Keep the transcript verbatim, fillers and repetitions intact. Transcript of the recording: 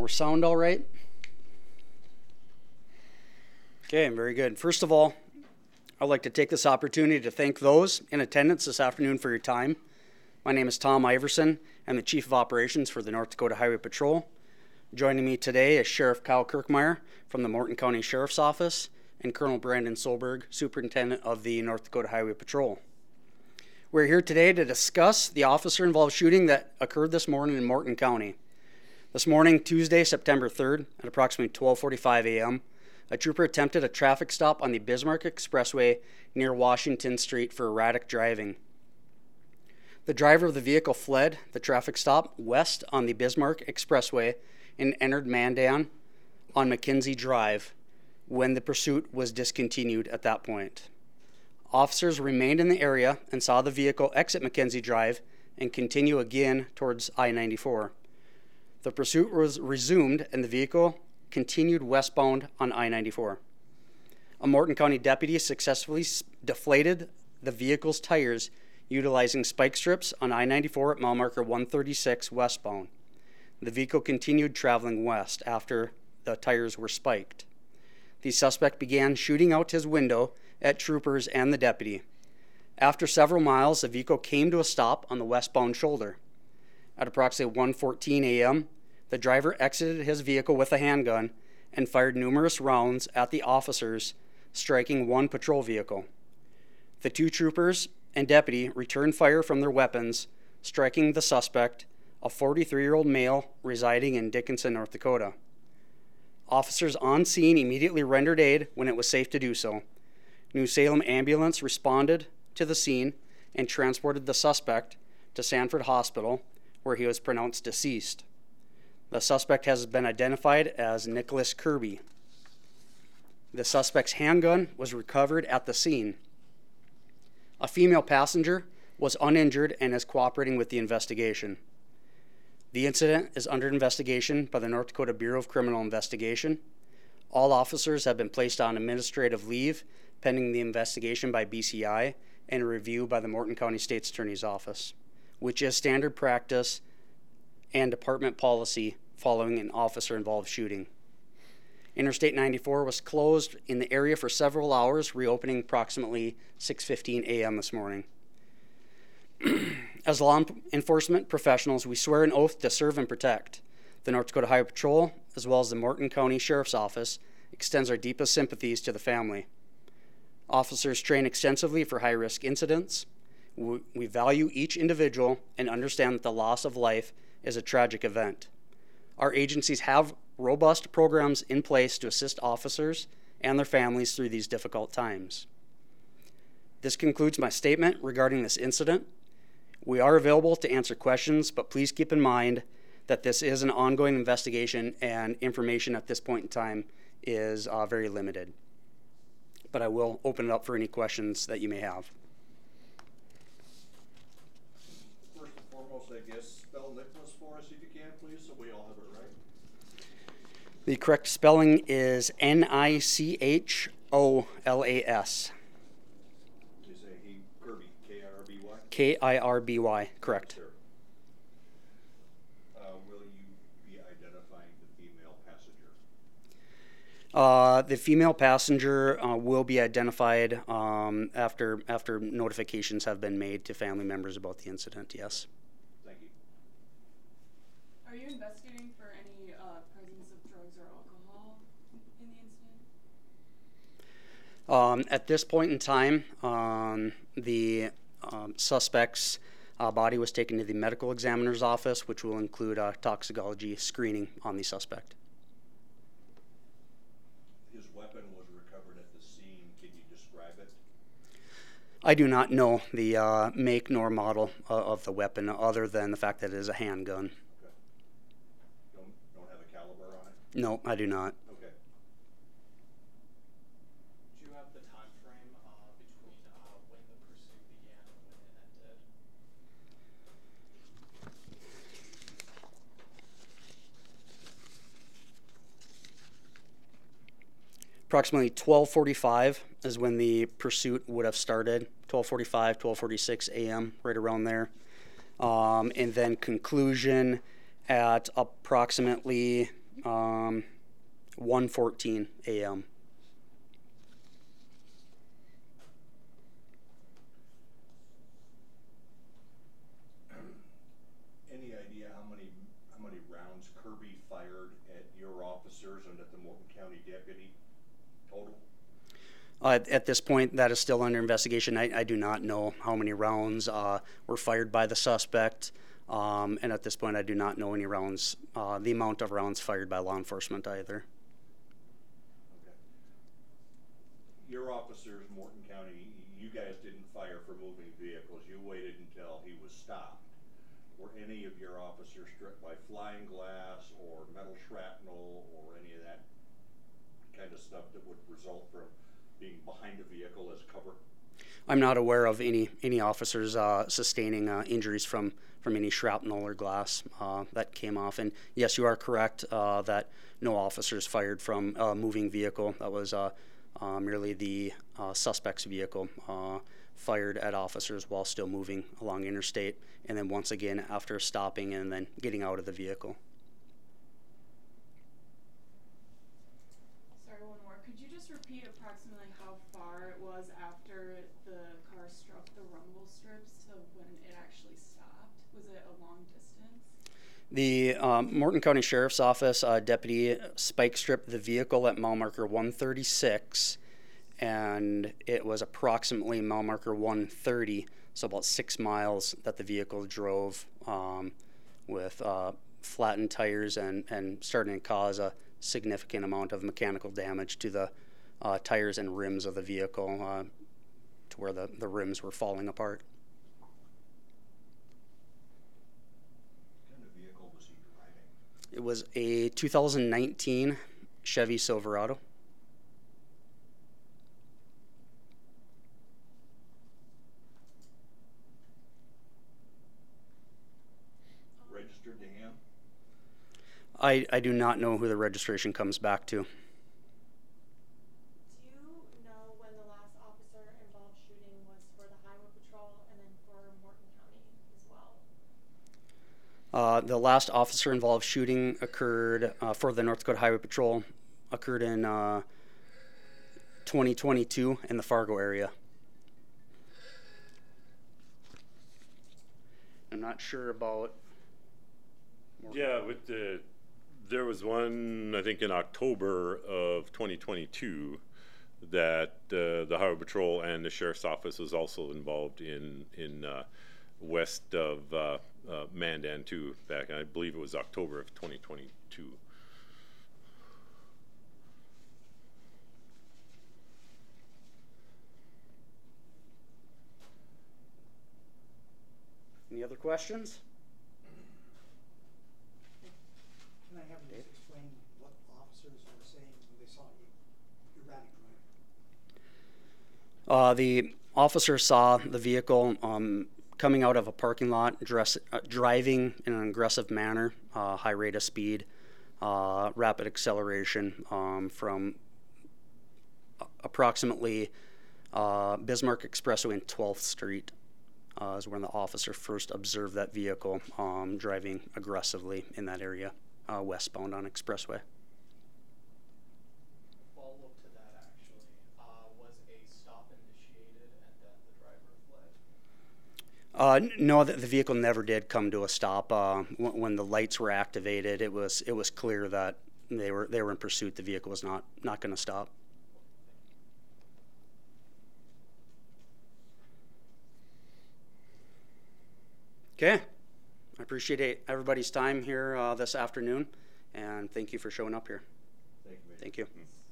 We're sound all right? Okay, very good. First of all, I'd like to take this opportunity to thank those in attendance this afternoon for your time. My name is Tom Iverson. I'm the Chief of Operations for the North Dakota Highway Patrol. Joining me today is Sheriff Kyle Kirkmeyer from the Morton County Sheriff's Office and Colonel Brandon Solberg, Superintendent of the North Dakota Highway Patrol. We're here today to discuss the officer-involved shooting that occurred this morning in Morton County. This morning, Tuesday, September third, at approximately twelve forty-five a.m., a trooper attempted a traffic stop on the Bismarck Expressway near Washington Street for erratic driving. The driver of the vehicle fled the traffic stop west on the Bismarck Expressway and entered Mandan on McKenzie Drive when the pursuit was discontinued at that point. Officers remained in the area and saw the vehicle exit McKenzie Drive and continue again towards I ninety-four. The pursuit was resumed and the vehicle continued westbound on I ninety-four. A Morton County deputy successfully deflated the vehicle's tires utilizing spike strips on I ninety-four at mile marker one thirty-six westbound. The vehicle continued traveling west after the tires were spiked. The suspect began shooting out his window at troopers and the deputy. After several miles, the vehicle came to a stop on the westbound shoulder. At approximately one fourteen a.m., the driver exited his vehicle with a handgun and fired numerous rounds at the officers, striking one patrol vehicle. The two troopers and deputy returned fire from their weapons, striking the suspect, a forty-three-year-old male residing in Dickinson, North Dakota. Officers on scene immediately rendered aid when it was safe to do so. New Salem ambulance responded to the scene and transported the suspect to Sanford Hospital, where he was pronounced deceased. The suspect has been identified as Nicholas Kirby. The suspect's handgun was recovered at the scene. A female passenger was uninjured and is cooperating with the investigation. The incident is under investigation by the North Dakota Bureau of Criminal Investigation. All officers have been placed on administrative leave pending the investigation by B C I and a review by the Morton County State's Attorney's Office, which is standard practice and department policy following an officer-involved shooting. Interstate ninety-four was closed in the area for several hours, reopening approximately six fifteen a.m. this morning. As law enforcement professionals, we swear an oath to serve and protect. The North Dakota Highway Patrol, as well as the Morton County Sheriff's Office, extends our deepest sympathies to the family. Officers train extensively for high-risk incidents. We value each individual and understand that the loss of life is a tragic event. Our agencies have robust programs in place to assist officers and their families through these difficult times. This concludes my statement regarding this incident. We are available to answer questions, but please keep in mind that this is an ongoing investigation and information at this point in time is uh, very limited. But I will open it up for any questions that you may have. First and foremost, I guess, spell Nicholas for us if you can, please, so we all have it right. The correct spelling is N I C H O L A S. You say he, Kirby, K I R B Y? K I R B Y, correct. Sure. Uh, will you be identifying the female passenger? Uh, the female passenger uh, will be identified um, after after notifications have been made to family members about the incident, yes. Thank you. Are you investigating for any uh, presence of drugs or alcohol in the incident? Um, at this point in time, um, the um, suspect's uh, body was taken to the medical examiner's office, which will include a toxicology screening on the suspect. His weapon was recovered at the scene. Can you describe it? I do not know the uh, make nor model uh, of the weapon other than the fact that it is a handgun. Okay. Don't, don't have a caliber on it? No, I do not. Okay. Do you have the time frame uh, between uh, when the pursuit began and when it ended? Approximately twelve forty-five is when the pursuit would have started. twelve forty-five, twelve forty-six a.m., right around there. Um, and then conclusion at approximately Um, one fourteen a m Any idea how many, how many rounds Kirby fired at your officers and at the Morton County deputy total? Uh, at, at this point, that is still under investigation. I, I do not know how many rounds uh, were fired by the suspect, um, and at this point, I do not know any rounds, uh, the amount of rounds fired by law enforcement either. Okay. Your officers, Morton County, you guys didn't fire for moving vehicles. You waited until he was stopped. Were any of your officers struck by flying glass or metal shrapnel or any of that kind of stuff that would result from being behind a vehicle as cover? I'm not aware of any any officers uh, sustaining uh, injuries from from any shrapnel or glass uh, that came off. And yes, you are correct uh, that no officers fired from a moving vehicle. That was uh, uh, merely the uh, suspect's vehicle uh, fired at officers while still moving along interstate, and then once again after stopping and then getting out of the vehicle. Sorry, one more. Could you just repeat approximately how far it was after the car struck the rumble strips to when it actually stopped? Was it a long distance? The um, Morton County Sheriff's Office uh, deputy spike stripped the vehicle at mile marker one thirty-six, and it was approximately mile marker one thirty, so about six miles that the vehicle drove um, with uh, flattened tires and, and starting to cause a significant amount of mechanical damage to the uh, tires and rims of the vehicle uh, to where the, the rims were falling apart. What kind of vehicle was he driving? It was a two thousand nineteen Chevy Silverado. Registered to him? I, I do not know who the registration comes back to. Do you know when the last officer involved shooting was for the Highway Patrol and then for Morton County as well? Uh, the last officer involved shooting occurred uh, for the North Dakota Highway Patrol occurred in uh, twenty twenty-two in the Fargo area. I'm not sure about. Yeah, with the, there was one, I think in October of twenty twenty-two that uh, the Highway Patrol and the Sheriff's Office was also involved in, in uh, west of uh, uh, Mandan too, back, I believe it was October of twenty twenty-two. Any other questions? Can I have you just explain what officers were saying when they saw you erratic driving? Uh, the officer saw the vehicle um, coming out of a parking lot, dress, uh, driving in an aggressive manner, uh, high rate of speed, uh, rapid acceleration um, from approximately uh, Bismarck Expressway and twelfth Street. Uh, is when the officer first observed that vehicle um, driving aggressively in that area, uh, westbound on Expressway. Follow-up to that, actually, uh, was a stop initiated and then the driver fled? Uh, n- no, the, the vehicle never did come to a stop. Uh, w- when the lights were activated, it was it was clear that they were they were in pursuit. The vehicle was not not going to stop. Okay, I appreciate it, everybody's time here uh, this afternoon, and thank you for showing up here. Thank you, Major. Thank you.